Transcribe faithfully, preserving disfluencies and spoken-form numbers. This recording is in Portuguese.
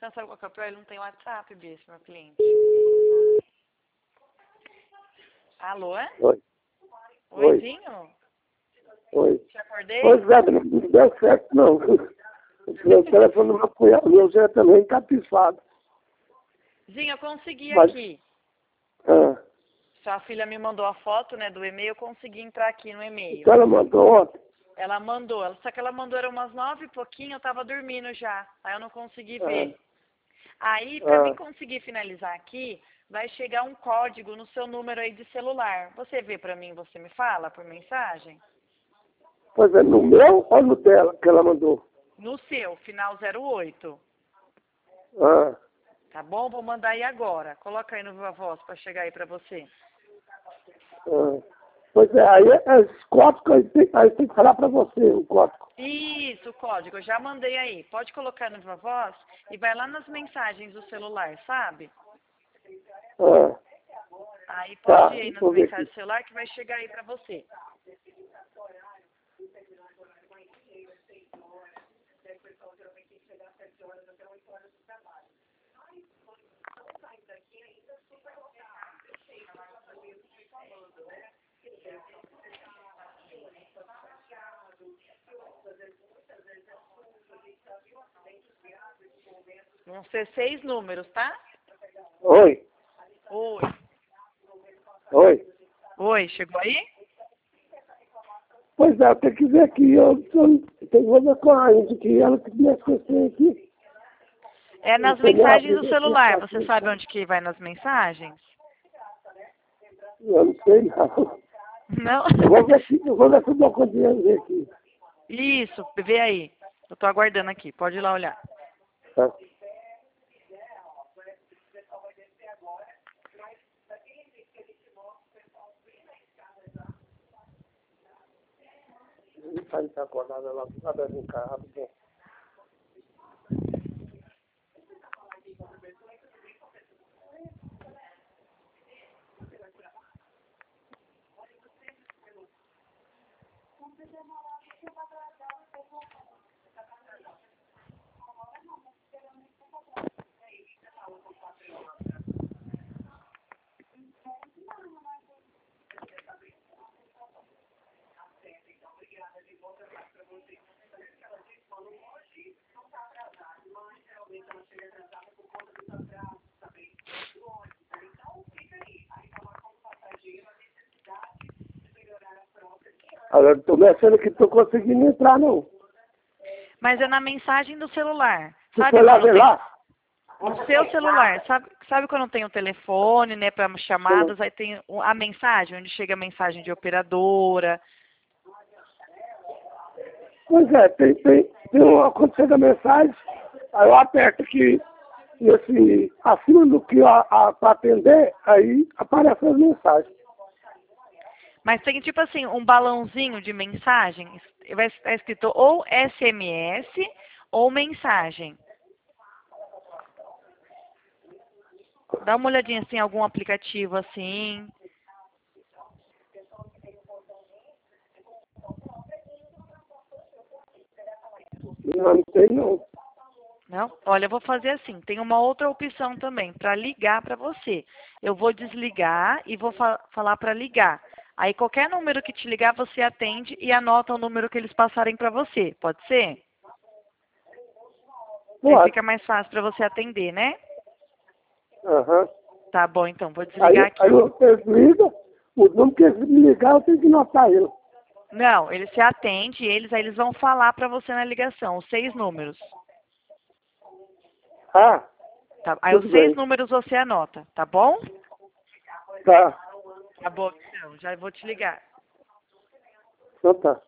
Então, sabe qual que é o pior? Ele não tem WhatsApp, Bia, meu cliente. Alô? Oi. Oizinho? Oi. Te acordei? Pois é, não deu certo, não. O telefone do meu cunhado, meu já também encapifado. Zinho, eu consegui Mas, aqui. ah, Sua filha me mandou a foto, né, do e-mail, eu consegui entrar aqui no e-mail. então ela mandou ontem. Ela mandou, ela- só que ela mandou era umas nove e pouquinho, eu tava dormindo já. Aí eu não consegui ver. Aí, pra mim Ah, conseguir finalizar aqui, vai chegar um código no seu número aí de celular. Você vê pra mim, você me fala por mensagem? pois é, no meu ou no dela que ela mandou? No seu, final zero oito. Ah, Tá bom? Vou mandar aí agora. Coloca aí no Viva Voz pra chegar aí pra você. ah. Pois é, aí é esse código aí tem, aí tem que falar pra você, o código. Isso, o código, eu já mandei aí. Pode colocar no Viva Voz e vai lá nas mensagens do celular, sabe? Ah, Aí pode tá, ir aí deixa nas eu ver mensagens aqui. do celular que vai chegar aí pra você. Vão ser seis números, tá? Oi, Oi. oi. Oi, chegou aí? Pois é, eu tenho que ver aqui, eu, eu tenho que ver com a Índia, que ela que me esqueceu aqui. É Eu nas tenho mensagens do abrido aqui, celular. tá Você aqui. sabe onde que vai nas mensagens? Eu não sei não. Não? Eu vou ver aqui, eu vou ver se eu dou conta de ver aqui. Isso, vê aí. Eu tô aguardando aqui, pode ir lá olhar. Tá. Ele tá acordado lá, tá dando um carro, rapidinho. Agora, eu tô mexendo que tô conseguindo entrar, não. Mas é na mensagem do celular. Se Sabe você lá quando ver tem lá, no seu celular? Sabe, sabe quando tem o telefone, né, para chamadas, aí tem o- a mensagem, onde chega a mensagem de operadora. pois é, tem, tem, tem uma, quando chega a mensagem, aí eu aperto aqui, nesse, acima do que a, a, pra atender, aí aparecem as mensagens. Mas tem tipo assim, um balãozinho de mensagem, vai estar escrito ou S M S ou mensagem. Dá uma olhadinha assim, em algum aplicativo assim. Não, não tem não. Não? Olha, eu vou fazer assim. Tem uma outra opção também, para ligar para você. Eu vou desligar e vou fa falar para ligar. Aí qualquer número que te ligar, você atende e anota o número que eles passarem para você. Pode ser? Aí Pode. fica mais fácil para você atender, né? Aham. Tá bom, então. Vou Aí, desligar aí aqui. você liga, o número que eles me ligar, eu tenho que notar ele. Não, eles se atende, eles aí eles vão falar para você na ligação, os seis números. Ah, Tá? Aí tudo os seis bem. números você anota, tá bom? Tá. Tá bom, então. Já vou te ligar. Então tá.